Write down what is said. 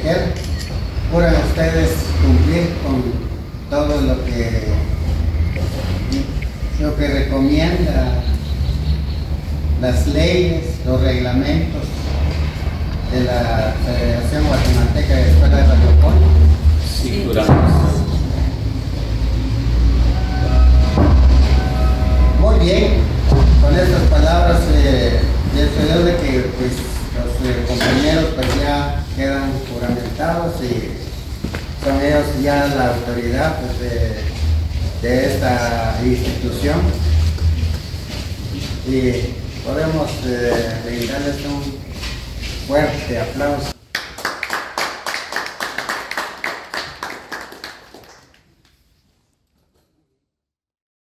parroquial, juran ustedes cumplir con todo lo que recomienda las leyes, los reglamentos de la Federación Guatemalteca de Escuelas Radiofónicas. Sí, juramos. Muy bien, con estas palabras pienso yo de que pues, los compañeros pues, ya quedan juramentados y son ellos ya la autoridad pues, de esta institución y podemos brindarles un fuerte aplauso.